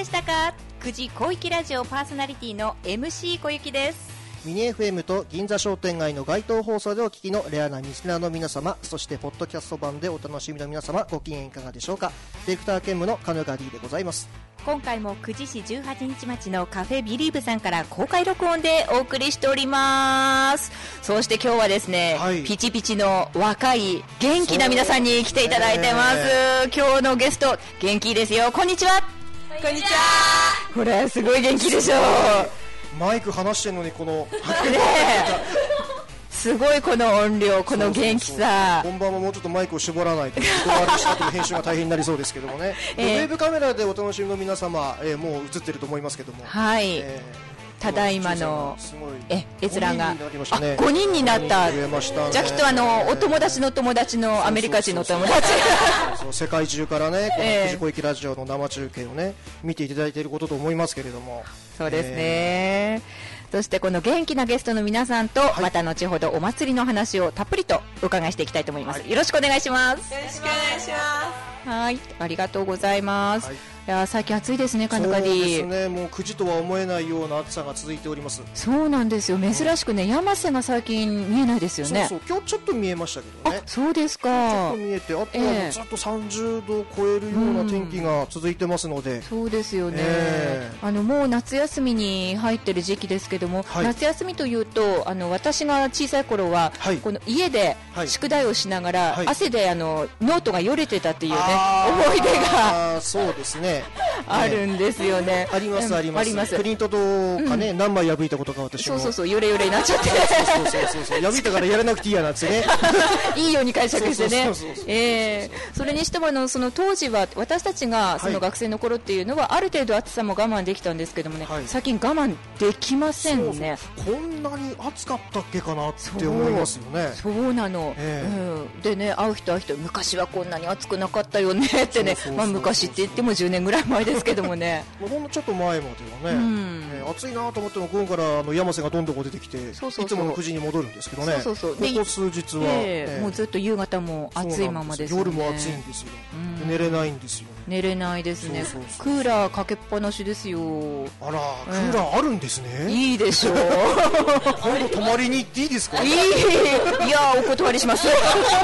でしたか。9時広域ラジオパーソナリティの MC 小雪です。 ミニ FM と銀座商店街の街頭放送でお聞きのレアなリスナーの皆様、そしてポッドキャスト版でお楽しみの皆様、ご機嫌いかがでしょうか。ディレクター兼務のカヌガディでございます。 今回も久慈市18日町のカフェビリーブさんから公開録音でお送りしております。そして今日はですね、はい、ピチピチの若い元気な皆さんに来ていただいてます。今日のゲスト元気ですよ。こんにちは。 こんにちは。 ほらすごい元気でしょう。 マイク離してるのにこのすごいこの音量、この元気さ。 本番ももうちょっとマイクを絞らないとした後の編集が大変になりそうですけどもね、ウェブカメラでお楽しみの皆様、もう映ってると思いますけども、 はい、ただいまの閲覧が 5 人になった。じゃあきっとお友達の友達のアメリカ人の友達そう世界中からね、この9時小池ラジオの生中継をね見ていただいていることと思いますけれども、 そうですね、そしてこの元気なゲストの皆さんと、また後ほどお祭りの話をたっぷりとお伺いしていきたいと思います。よろしくお願いします。 よろしくお願いします。 はい、ありがとうございます。いや最近暑いですね、カヌカディ。 そうですね、もう9時とは思えないような暑さが続いております。 そうなんですよ、珍しくね、山瀬が最近見えないですよね。 そうそう、今日ちょっと見えましたけどね。 あ、そうですか。 ちょっと見えて、あとはずっと30度を超えるような天気が続いてますので、 そうですよね、もう夏休みに入ってる時期ですけども、夏休みというと私が小さい頃は、この家で宿題をしながら、汗でノートがよれてたっていうね、思い出がそうですねあるんですよね。 ありますあります。プリントとかね、何枚破いたことか私も。 そうヨレヨレになっちゃってそう破いたからやらなくていいやなってねいいように解釈してね。それにしてもその当時は私たちがその学生の頃っていうのはある程度暑さも我慢できたんですけどもね、最近我慢できませんね。 こんなに暑かったっけかなって思いますよね。 そうなの、でね、会う人昔はこんなに暑くなかったよねってね、昔って言っても10年ぐらい前ですけどもねほんのちょっと前まではね、暑いなと思っても午後から山瀬がどんどん出てきて、いつもの9時に戻るんですけどね、ここ数日は、 もうずっと夕方も暑いままですよね。 夜も暑いんですよ、寝れないんですよ。 寝れないですね。クーラーかけっぱなしですよ。 あら、クーラーあるんですね。 いいでしょう今度泊まりに行っていいですか。 いやお断りします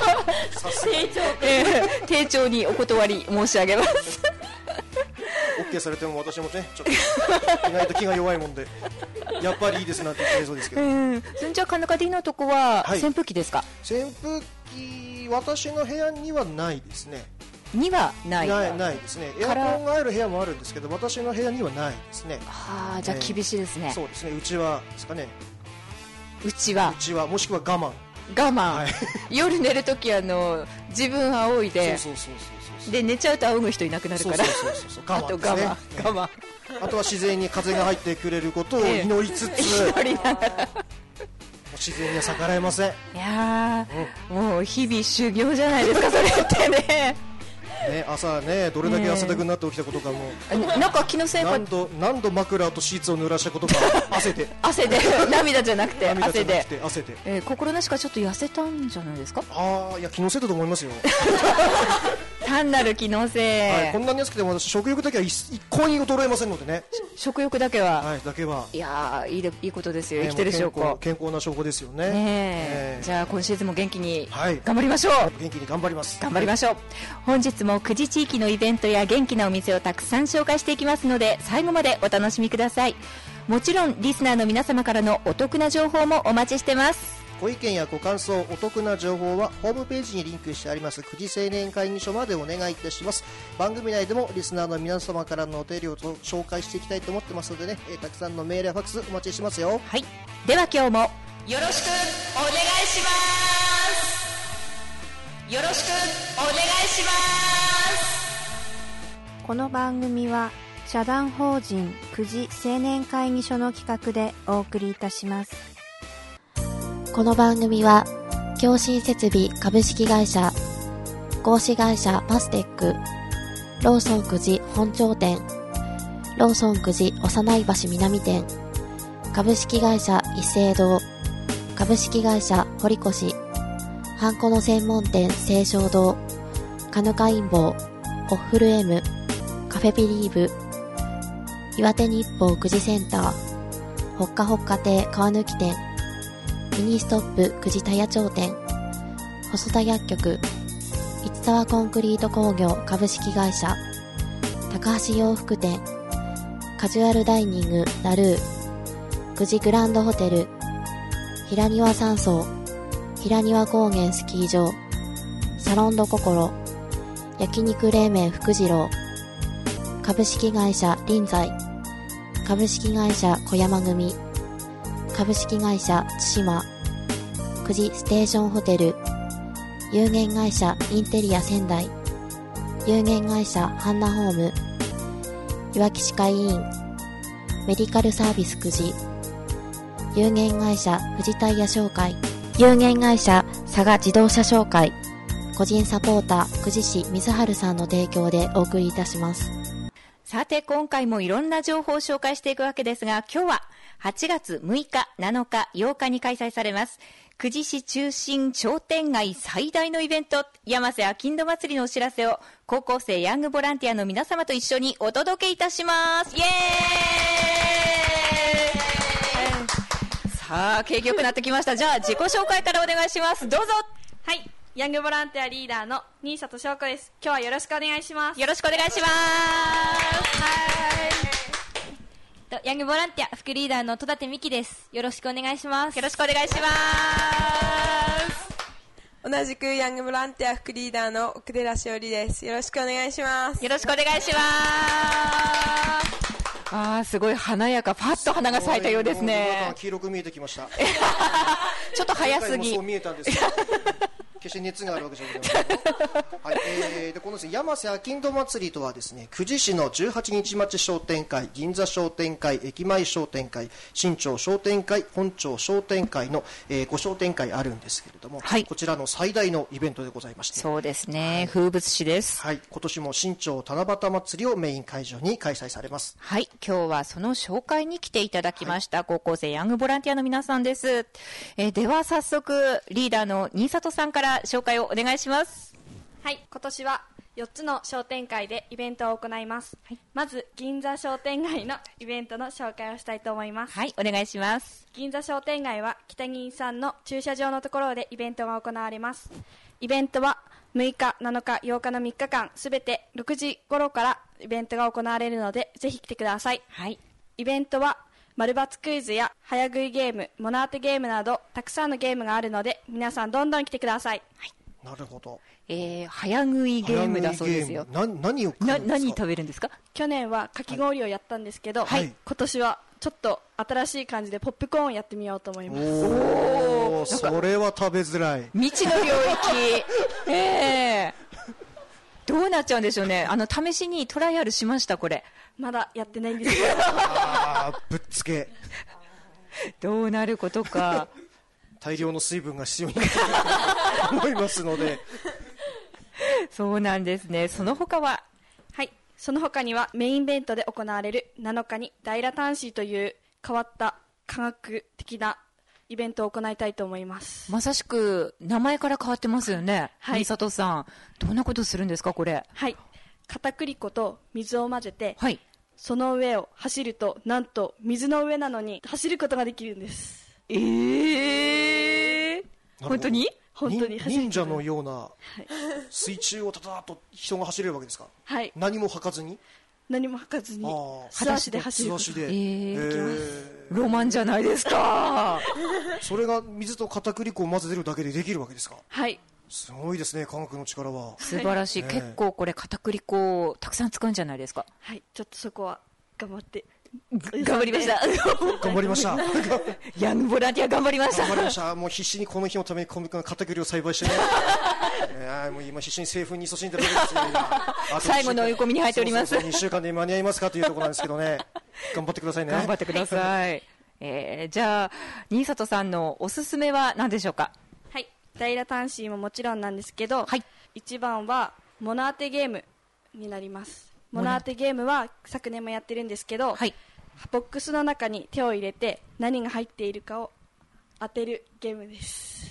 丁重にお断り申し上げます OK されても私もねちょっと意外と気が弱いもんでやっぱりいいですなんて言っちゃいそうですけど、 じゃあカヌカディのとこは扇風機ですか。 扇風機私の部屋にはないですね。 にはないですね。エアコンがある部屋もあるんですけど、私の部屋にはないですね。 じゃあ厳しいですね。 そうですね、うちはですかね。 うちはもしくは我慢、夜寝るとき自分仰いで、で寝ちゃうと仰ぐ人いなくなるから、あと我慢あとは自然に風が入ってくれることを祈りつつ祈りながら自然には逆らえません。 いやもう日々修行じゃないですかそれってね。 朝ねどれだけ汗だくになって起きたことかも、 なんか気のせいか何度枕とシーツを濡らしたことか汗で涙じゃなくて汗で心なしかちょっと痩せたんじゃないですか。 いや気のせいだと思いますよ単なる気のせい、 こんなに安くても私食欲だけは一向に衰えませんのでね。 食欲だけは、いやいいことですよ、生きてる証拠、 健康な証拠ですよね。 じゃあ今シーズンも元気に頑張りましょう。 元気に頑張ります。 頑張りましょう。本日も9時地域のイベントや元気なお店をたくさん紹介していきますので、最後までお楽しみください。もちろんリスナーの皆様からのお得な情報もお待ちしてます。 ご意見やご感想、お得な情報はホームページにリンクしてあります9時青年会議所までお願いいたします。番組内でもリスナーの皆様からのお便りを紹介していきたいと思ってますのでね、たくさんのメールやファックスお待ちしてますよ。 では今日もよろしくお願いします。よろしくお願いします。 この番組は社団法人9時青年会議所の企画でお送りいたします。 この番組は共振設備株式会社、合資会社パステック、ローソン9時本町店、ローソン9時幼い橋南店、株式会社一斉堂、株式会社堀越、ハンコの専門店清少堂、カヌカインボウ、オッフル M、カフェビリーブ、 岩手日報9時センター、ほっかほっか亭川抜店、ミニストップ9時田谷町店、細田薬局、市沢コンクリート工業株式会社、高橋洋服店、カジュアルダイニングラルー、9時グランドホテル、平庭山荘、平庭高原スキー場、サロンドココロ、焼肉冷麺福次郎、株式会社臨済、株式会社小山組、株式会社対馬、9時ステーションホテル、有限会社インテリア仙台、有限会社ハンナホーム、いわき歯科医院、メディカルサービス9時、有限会社富士タイヤ商会、有限会社佐賀自動車商会、個人サポーター久慈市水春さんの提供でお送りいたします。 さて今回もいろんな情報を紹介していくわけですが、今日は8月6日、7日、8日に開催されます久慈市中心商店街最大のイベント、山瀬あきんど祭りのお知らせを高校生ヤングボランティアの皆様と一緒にお届けいたします。イエーイ。さあ景気よくなってきました。じゃあ自己紹介からお願いします。どうぞ。 はい、ヤングボランティアリーダーの新里翔子です。今日はよろしくお願いします。 よろしくお願いします。 ヤングボランティア副リーダーの戸立美希です。よろしくお願いします。 よろしくお願いします。 同じくヤングボランティア副リーダーの奥寺しおりです。よろしくお願いします。 よろしくお願いします。すごい華やか、パッと花が咲いたようですね。 黄色く見えてきました。 ちょっと早すぎ。 そう見えたんですけど決して熱があるわけじゃございません。はい、でこのですね、山瀬あきんど祭りとはですね、久慈市の18日町商店会、銀座商店会、駅前商店会、新町商店会、本町商店会の、5商店会あるんですけれども、はい、こちらの最大のイベントでございまして、 そうですね、はい、風物詩です。 はい、今年も新町七夕祭りをメイン会場に開催されます。 はい、今日はその紹介に来ていただきました、はい、高校生ヤングボランティアの皆さんです。では早速リーダーの新里さんから紹介をお願いします。 はい、今年は4つの商店会でイベントを行います。はい、まず銀座商店街のイベントの紹介をしたいと思います。 はい、お願いします。 銀座商店街は北銀さんの駐車場のところでイベントが行われます。イベントは6日、7日、8日の3日間すべて6時頃からイベントが行われるのでぜひ来てください。はい、イベントは丸抜クイズや早食いゲーム、モナーテゲームなどたくさんのゲームがあるので皆さんどんどん来てください。はい、 なるほど。 早食いゲームだそうですよ。 何を何食べるんですか？ 去年はかき氷をやったんですけど、はい、今年はちょっと新しい感じでポップコーンをやってみようと思います。 おー、それは食べづらい。 未知の領域。どうなっちゃうんでしょうね。試しにトライアルしました。これまだやってないんですけどぶっつけどうなることか。 大量の水分が必要になると思いますのでそうなんですね。その他は？ はい、その他にはメインイベントで行われる7日に大羅端子という変わった科学的なイベントを行いたいと思います。 まさしく名前から変わってますよね。はい、新里さんどんなことするんですかこれ？ はい、片栗粉と水を混ぜて、はい、その上を走るとなんと水の上なのに走ることができるんです。 本当に忍者のような水中をたたっと人が走れるわけですか？はい、何も履かずに素足で走ることができます。 ロマンじゃないですかそれが水と片栗粉を混ぜてるだけでできるわけですか？ はい、 すごいですね、科学の力は。 素晴らしい、結構これ片栗粉をたくさん使うんじゃないですか？ はい、ちょっとそこは頑張って頑張りました頑張りましたヤングボランティア頑張りました。 もう必死にこの日のために小麦粉の片栗を栽培してねもう今必死に製粉に勤しんでるわけですよ最後の追い込みに入っております。 そう2週間で間に合いますかというところなんですけどね頑張ってくださいね。 頑張ってください、じゃあ新里さんのおすすめは何でしょうか？ はい、大羅端子ももちろんなんですけど、はい、一番はモナーテゲームになります。モナーテゲームは昨年もやってるんですけど、はい、ボックスの中に手を入れて何が入っているかを当てるゲームです。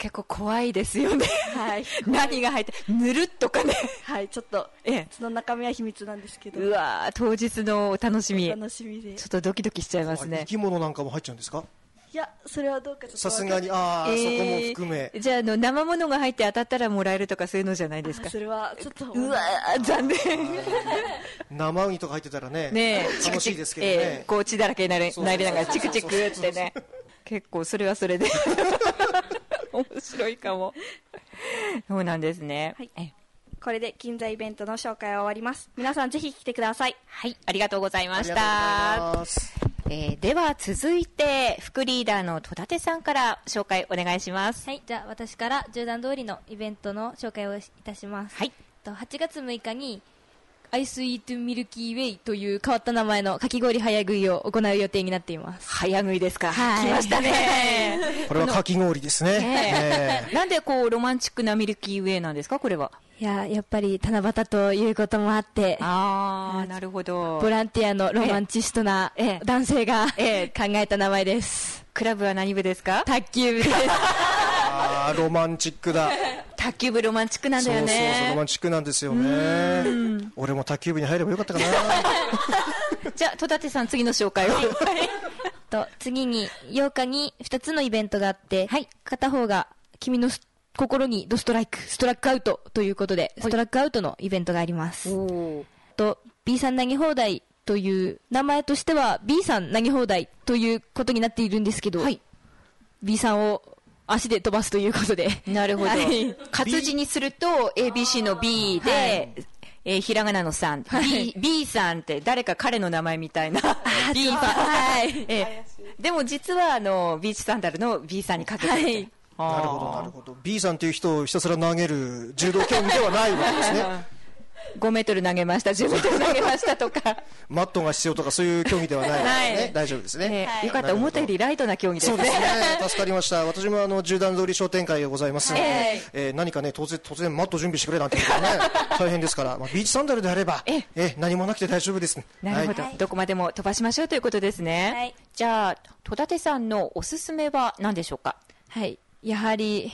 結構怖いですよね。 はい。 何が入って、ぬるっとかね。 はい、ちょっと、その中身は秘密なんですけど。 うわー、当日のお楽しみ。 楽しみで。 ちょっとドキドキしちゃいますね。 生き物なんかも入っちゃうんですか？ いや、それはどうかさすがに、そこも含め。 じゃあ、生物が入って当たったらもらえるとかそういうのじゃないですか？ それは、ちょっと。 うわー、残念。 生ウニとか入ってたらね、楽しいですけどね。 こう血だらけになりながらチクチクってね。結構それはそれで面白いかも。そうなんですね。 はい。これで銀座イベントの紹介は終わります。皆さんぜひ来てください。 はい、ありがとうございました。では続いて副リーダーの戸立さんから紹介お願いします。 はい、じゃあ私から10段通りのイベントの紹介をいたします。 はい。 8月6日にアイスイートミルキーウェイという変わった名前のかき氷早食いを行う予定になっています。 早食いですか？ はい、 来ましたね。 これはかき氷ですね。 なんでこうロマンチックなミルキーウェイなんですか、これは？ やっぱり七夕ということもあって、 なるほど。 ボランティアのロマンチストな男性が考えた名前です。 クラブは何部ですか？ 卓球部です。 ロマンチックだ。 卓球部ロマンチックなんだよね。 そうロマンチックなんですよね。俺も卓球部に入ればよかったかな。 じゃあ戸立さん、次の紹介を。 次に8日に2つのイベントがあって、片方が君の心にストラックアウトということで、ストラックアウトのイベントがあります。B さん投げ放題という名前としては B さん投げ放題ということになっているんですけど、B さんを足で飛ばすということで。 なるほど。活字にすると ABC の B で、ひらがなの3、B さんって誰か彼の名前みたいな。B さん。でも実はビーチサンダルの B さんにかけて。 なるほどなるほど。 B さんという人をひたすら投げる柔道競技ではないわけですね。 5メートル投げました、10メートル投げましたとかマットが必要とかそういう競技ではないですね。大丈夫ですね。 よかった、思ったよりライトな競技ですね。 そうですね、助かりました。私も10段通り商店会がございますので、何かね突然マット準備してくれなんて言うからね大変ですから、ビーチサンダルであれば何もなくて大丈夫です。 なるほど、どこまでも飛ばしましょうということですね。じゃあ戸立さんのおすすめは何でしょうか？ はい、やはり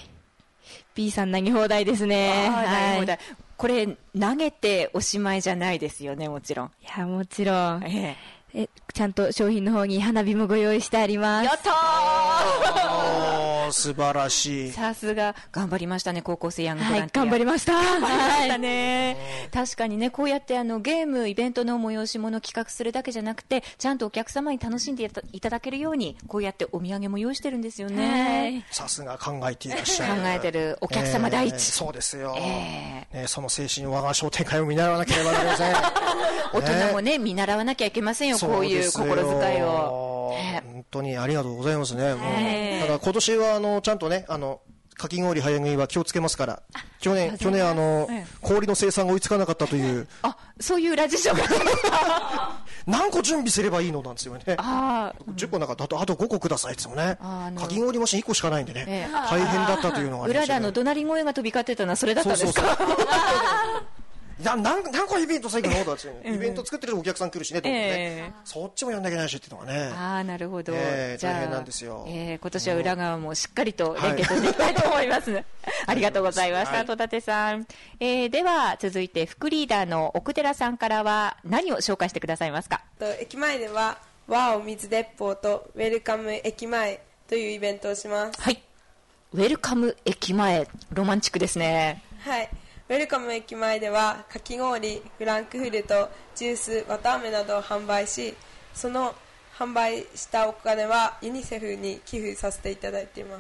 B さん投げ放題ですね。 投げ放題、これ投げておしまいじゃないですよね、もちろん。 いや、もちろん、ちゃんと商品の方に花火もご用意してあります。 やったー素晴らしい。 さすが頑張りましたね、高校生ヤングボランティア。 頑張りました。 確かにね、こうやってゲームイベントの催し物を企画するだけじゃなくて、ちゃんとお客様に楽しんでいただけるようにこうやってお土産も用意してるんですよね。 さすが考えていらっしゃる。 考えてる、お客様第一。 そうですよ、その精神を我が商店会を見習わなければなりません。 大人もね、見習わなきゃいけませんよ、こういう心遣いを。 本当にありがとうございますね。ただ今年はちゃんとね、かき氷早食いは気をつけますから。去年氷の生産が追いつかなかったという。 そういう裏事情が何個準備すればいいのなんですよね。10個なんかあと5個くださいって言ってもね、かき氷マシン1個しかないんでね、大変だったというのがありましたね。 裏で怒鳴り声が飛び交ってたのはそれだったんですか？ 何個イベント最後の方だってイベント作ってるお客さん来るしねと思ってね、そっちもやんなきゃいけないしっていうのがね。 なるほど。 大変なんですよ。 今年は裏側もしっかりと連携していきたいと思います。ありがとうございました、戸立さん。では続いて副リーダーの奥寺さんからは何を紹介してくださいますか？ 駅前では和を水鉄砲とウェルカム駅前というイベントをします。 はい、ウェルカム駅前、ロマンチックですね。 はい、ウェルカム駅前ではかき氷、フランクフルト、ジュース、綿あめなどを販売し、その販売したお金はユニセフに寄付させていただいています。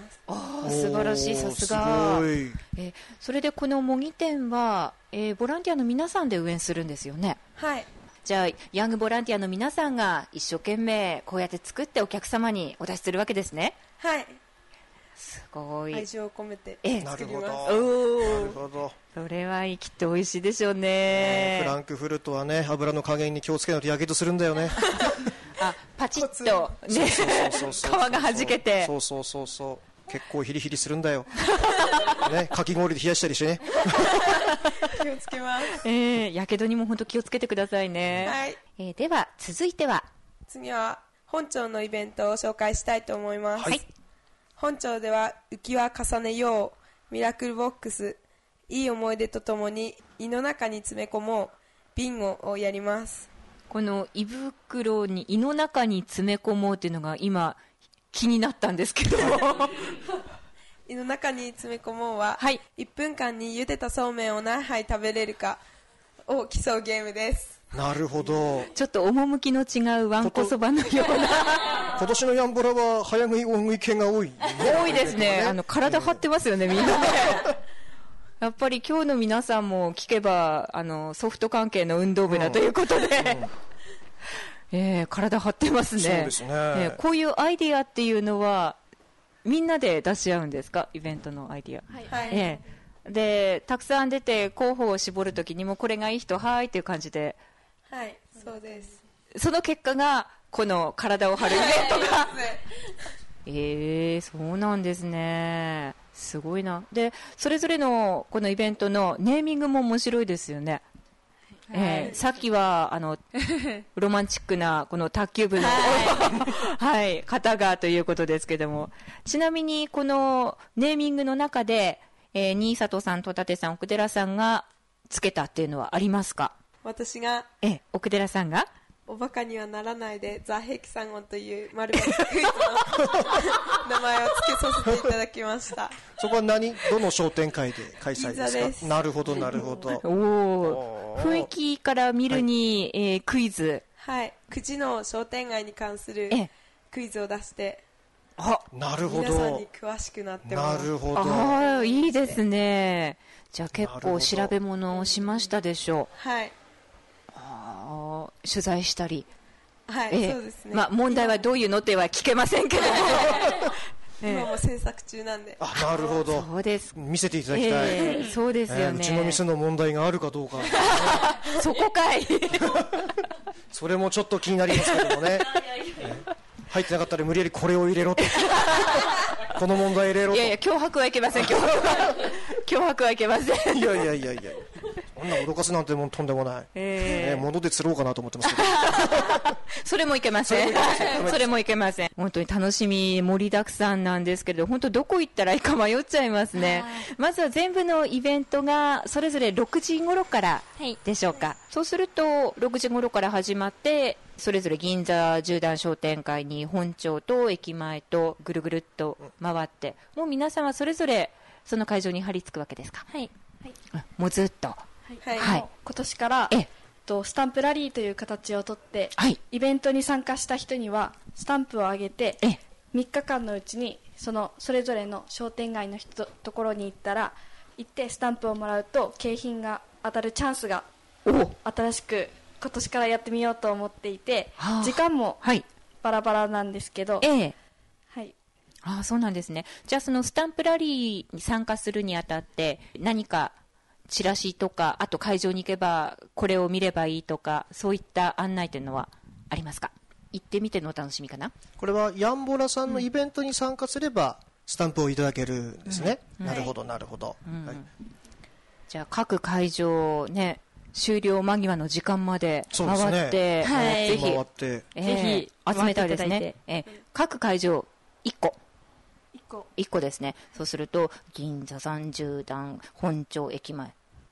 素晴らしい、さすが。それでこの模擬店は、ボランティアの皆さんで運営するんですよね。 はい。 じゃあヤングボランティアの皆さんが一生懸命こうやって作ってお客様にお出しするわけですね。 はい、 すごい愛情を込めて作ります。 なるほど。 それはきっと美味しいでしょうね。 フランクフルトはね、油の加減に気をつけないとやけどするんだよね。 パチッとね、皮が弾けて、 そう結構ヒリヒリするんだよ。ね、かき氷で冷やしたりしてね。 気をつけます。 やけどにも本当気をつけてくださいね。 はい。 では続いては、 次は本町のイベントを紹介したいと思います。 はい。 本町では浮き輪重ねよう、ミラクルボックス、いい思い出とともに胃の中に詰め込もう、ビンゴをやります。 この胃袋に胃の中に詰め込もうっていうのが今気になったんですけど胃の中に詰め込もうは、 はい、 1分間に茹でたそうめんを何杯食べれるかを競うゲームです。 なるほど。 ちょっと趣の違うわんこそばのような今年のヤンボラは早食い大食い系が多い、 多いですね。体張ってますよね、みんなねやっぱり今日の皆さんも聞けばソフト関係の運動部だということで、体張ってますね。 そうですね。 こういうアイディアっていうのはみんなで出し合うんですか、イベントのアイディア。 はい、 でたくさん出て候補を絞るときにもこれがいい人はいっていう感じで、 はい、そうです。 その結果がこの体を張るイベントがそうなんですね。すごいな。でそれぞれのこのイベントのネーミングも面白いですよね。さっきはロマンチックなこの卓球部の、方がということですけども、ちなみにこのネーミングの中で、新里さん、戸立さん、奥寺さんがつけたっていうのはありますか？ 私が、 奥寺さんがおバカにはならないでザ・ヘキサゴンという丸×クイズの名前を付けさせていただきましたそこはどの商店会で開催ですか？なるほどなるほど。 雰囲気から見るに、クイズ、 はい、9時の商店街に関するクイズを出して、 なるほど、 皆さんに詳しくなってます。 なるほど、 いいですね。じゃあ結構調べ物をしましたでしょう？ はい、 取材したり、 そうですね。 問題はどういうのっては聞けませんけど今も制作中なんで。 なるほど。 そうです。 見せていただきたい。 そうですよね。 うちの店の問題があるかどうか、 そこかいそれもちょっと気になりますけどもね入ってなかったら無理やりこれを入れろとこの問題入れろと。 いやいや、脅迫はいけません。脅迫はいけません。 いやそんな脅かすなんてもんとんでもない、物で釣ろうかなと思ってますけどそれもいけません。それもいけません。本当に楽しみ盛りだくさんなんですけれど、本当どこ行ったらいいか迷っちゃいますね。まずは全部のイベントがそれぞれ6時頃からでしょうか。そうすると6時頃から始まって、それぞれ銀座十段商店会に本町と駅前とぐるぐるっと回って、もう皆さんはそれぞれその会場に張り付くわけですか？ はい、 もうずっと、 今年からスタンプラリーという形をとって、イベントに参加した人にはスタンプをあげて、3日間のうちにそれぞれの商店街のところに行ってスタンプをもらうと景品が当たるチャンスが新しく今年からやってみようと思っていて、時間もバラバラなんですけど、 そうなんですね。じゃあそのスタンプラリーに参加するにあたって何かチラシとか、あと会場に行けばこれを見ればいいとか、そういった案内というのはありますか？行ってみてのお楽しみかな。 これはヤンボラさんのイベントに参加すればスタンプをいただけるんですね。なるほどなるほど、 じゃあ各会場ね、終了間際の時間まで回って、ぜひ集めたいですね。各会場1個ですね。そうすると銀座30段本町駅前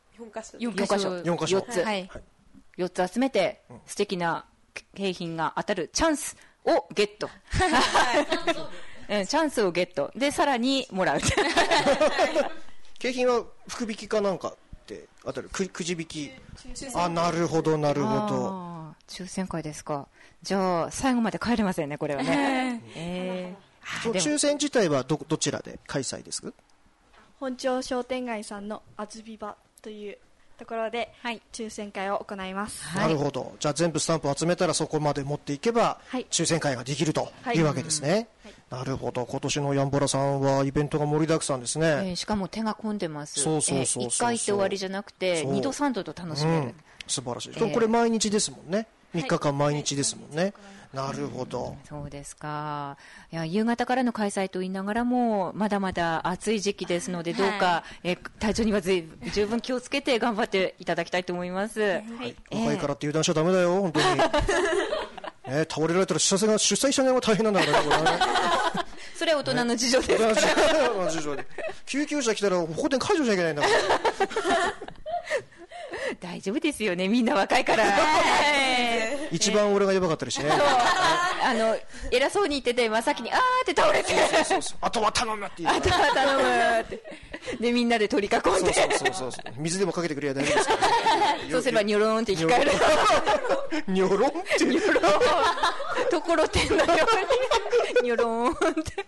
4つ集めて、素敵な景品が当たるチャンスをゲットチャンスをゲットでさらにもらう景品は福引きかなんかって当たる、くじ引き。なるほどなるほど。 抽選会ですか。じゃあ最後まで帰れませんね、これはね。 抽選自体はどちらで開催ですか？ 本町商店街さんのあずび場というところで、抽選会を行います。 なるほど。じゃあ全部スタンプを集めたらそこまで持っていけば、抽選会ができるというわけですね。なるほど。今年のヤンボラさんはイベントが盛りだくさんですね。 しかも手が込んでます。 そう 1回行って終わりじゃなくて2度3度と楽しめる、 素晴らしい。これ毎日ですもんね。3日間毎日ですもんね。なるほど。 そうですか。いや、夕方からの開催と言いながらもまだまだ暑い時期ですので、どうか、体調には十分気をつけて頑張っていただきたいと思います。 若いからって油断しちゃダメだよ、本当に。倒れられたら出産者側が大変なんだからね、これね。 そそれは大人の事情ですから、 大人の事情で救急車来たらここで解除しなきゃいけないんだから大丈夫ですよね、みんな若いから一番俺がやばかったりしてね偉そうに言ってて真っ先にあーって倒れてあとは頼むって言うあとは頼むってでみんなで取り囲んでそう水でもかけてくれや大丈夫ですからそうすればニョローンって生き返るニョロンってニョローンところてんのようにニョローンって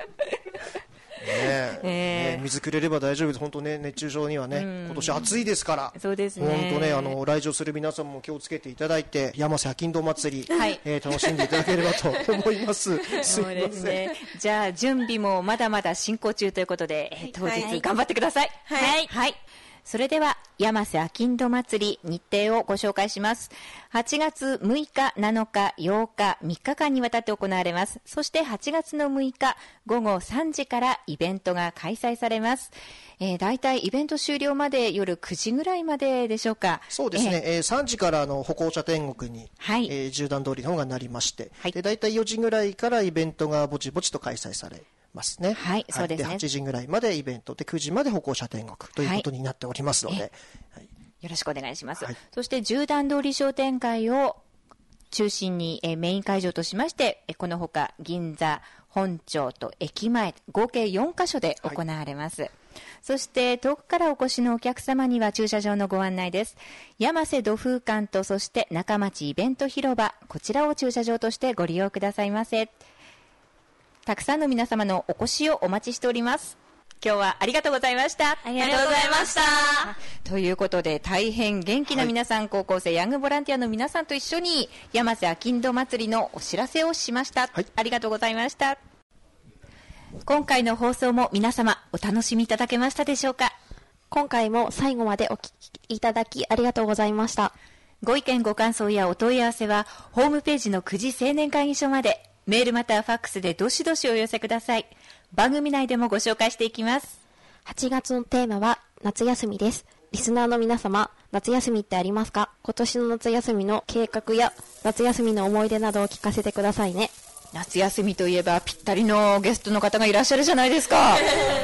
水くれれば大丈夫です。本当ね、熱中症にはね、今年暑いですから。 そうですね。 本当ね、来場する皆さんも気をつけていただいて、山瀬商人祭り、 はい楽しんでいただければと思います。 そうですね。じゃあ準備もまだまだ進行中ということで、当日頑張ってください。はい。はい。それでは山瀬商人祭り日程をご紹介します。8月6日、7日、8日、3日間にわたって行われます。そして8月の6日午後3時からイベントが開催されます。だいたいイベント終了まで夜9時ぐらいまででしょうか。 そうですね。3時から歩行者天国に、縦断通りの方がなりまして、でだいたい4時ぐらいからイベントがぼちぼちと開催されますね。 はい、そうですね。 8時ぐらいまでイベントで9時まで歩行者天国ということになっておりますので、 よろしくお願いします。そして縦断通り商店会を中心にメイン会場としまして、このほか銀座、本町と駅前合計4カ所で行われます。そして遠くからお越しのお客様には駐車場のご案内です。山瀬土風館とそして中町イベント広場、こちらを駐車場としてご利用くださいませ。たくさんの皆様のお越しをお待ちしております。今日はありがとうございました。 ありがとうございました。 ということで大変元気な皆さん、高校生ヤングボランティアの皆さんと一緒に山瀬商人祭りのお知らせをしました。ありがとうございました。今回の放送も皆様お楽しみいただけましたでしょうか。 今回も最後までお聞きいただきありがとうございました。 ご意見ご感想やお問い合わせはホームページの9時青年会議所まで、メールまたはファックスでどしどしお寄せください。番組内でもご紹介していきます。 8月のテーマは夏休みです。リスナーの皆様、夏休みってありますか？今年の夏休みの計画や夏休みの思い出などを聞かせてくださいね。 夏休みといえばぴったりのゲストの方がいらっしゃるじゃないですか。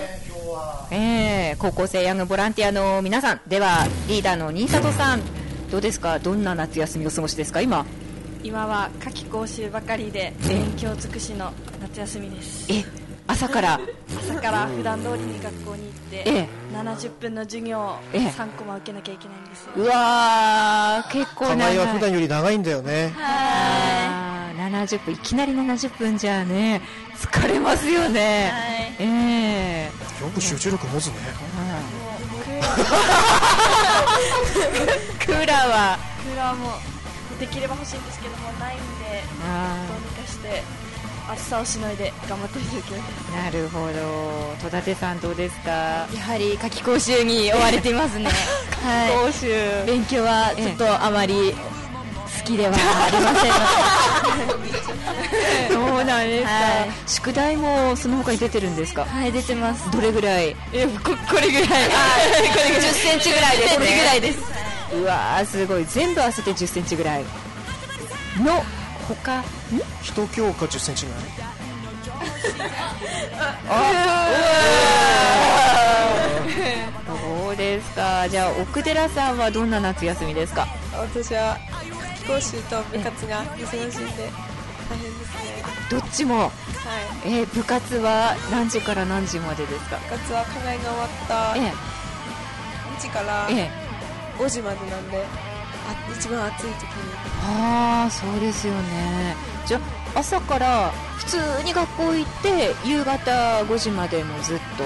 高校生ヤングボランティアの皆さん、ではリーダーの新里さん、どうですか？どんな夏休みを過ごしですか？今は夏期講習ばかりで勉強尽くしの夏休みです。 朝から普段通りに学校に行って、70分の授業を3コマ受けなきゃいけないんですよ。 うわー、結構長い。 課題は普段より長いんだよね。 70分、いきなり70分じゃね、疲れますよね。 よく集中力持つね。 クーラーはもできれば欲しいんですけどもないんで、どうにかして暑さをしのいで頑張っている状況です。 なるほど。戸立さんどうですか？やはり夏期講習に追われていますね。 講習、 勉強はちょっとあまり好きではありません。 そうなんですか。宿題もその他に出てるんですか？ はい、出てます。 どれぐらい？ これぐらい。10センチぐらいですね。10センチぐらいです。 うわー、すごい。全部合わせて10センチぐらいの他 1教科10センチぐらい。 そうですか。じゃあ奥寺さんはどんな夏休みですか？ 私は夏期講習と部活が忙しいんで大変ですね。 どっちも。部活は何時から何時までですか？ 部活は課外が終わった2時から5時までなんで、一番暑い時に。 そうですよね。じゃあ朝から普通に学校行って夕方5時までもずっと。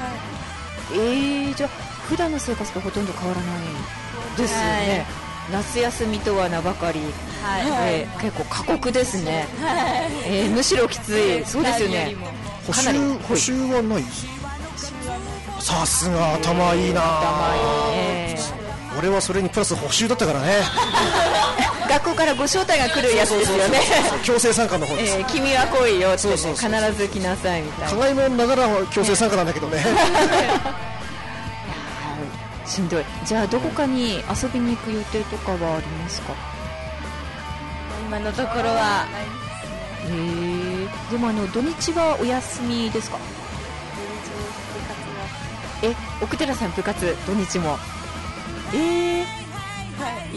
じゃあ普段の生活とほとんど変わらないですよね。夏休みとは名ばかり、結構過酷ですね。むしろきつい。そうですよね。 補習はない？さすが頭いいな。俺はそれにプラス補習だったからね。 学校からご招待が来るやつですよね。 強制参加の方です。 君は来いよってね、必ず来なさいみたいな。 課外もんながら強制参加なんだけどね。 しんどい。じゃあどこかに遊びに行く予定とかはありますか？ 今のところはでも土日はお休みですか？奥寺さん部活土日も。はい、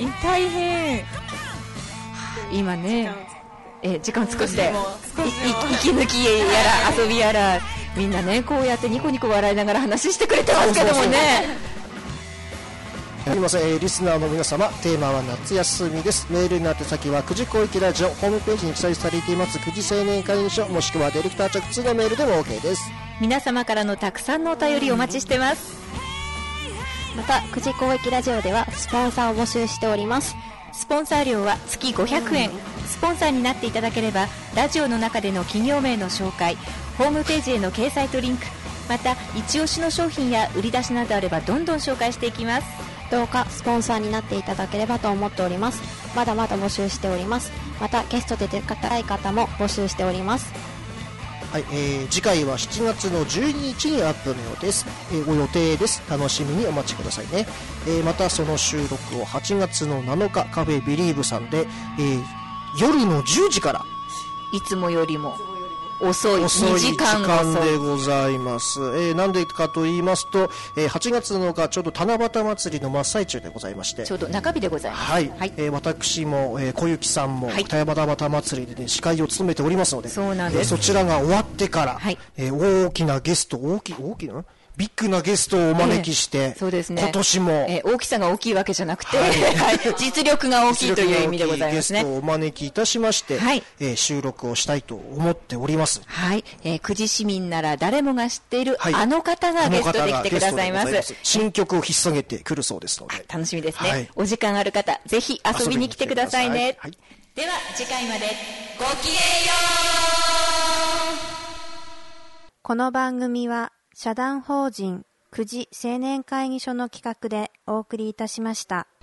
大変。今ね、時間作って息抜きやら遊びやら、みんなねこうやってニコニコ笑いながら話してくれてますけどもね。 すみません、リスナーの皆様、テーマは夏休みです。メールの宛先は9時小池ラジオホームページに記載されています9時青年会議所、もしくはディレクター直通のメールでも OK です。 皆様からのたくさんのお便りお待ちしてます。 また9時公益ラジオではスポンサーを募集しております。 スポンサー料は月500円。スポンサーになっていただければラジオの中での企業名の紹介、ホームページへの掲載とリンク、また一押しの商品や売り出しなどあればどんどん紹介していきます。 どうかスポンサーになっていただければと思っております。まだまだ募集しております。またゲストで出たい方も募集しております。 はい、次回は7月の12日にアップの予定です。楽しみにお待ちくださいね。またその収録を8月の7日カフェビリーブさんで、夜の10時からいつもよりも遅い2時間でございます。なんでかと言いますと、8月7日ちょうど七夕祭りの真っ最中でございまして、 ちょうど中日でございます。 はい、はい、私も、小雪さんも、はい、七夕祭りで、ね、司会を務めておりますので、 そうなんです。 そちらが終わってから、はい、大きなゲスト、大きなビッグなゲストをお招きして、 そうですね、 今年も、 大きさが大きいわけじゃなくて、はい実力が大きいという意味でございますね。 ゲストをお招きいたしまして、はい収録をしたいと思っております。 はい、久慈市民なら誰もが知っている、はい、あの方がゲストで来てくださいます。 新曲を引っ提げてくるそうですので、 楽しみですね、はい、お時間ある方ぜひ遊びに来てくださいね。はい、では次回までごきげんよう。 この番組は社団法人久慈青年会議所の企画でお送りいたしました。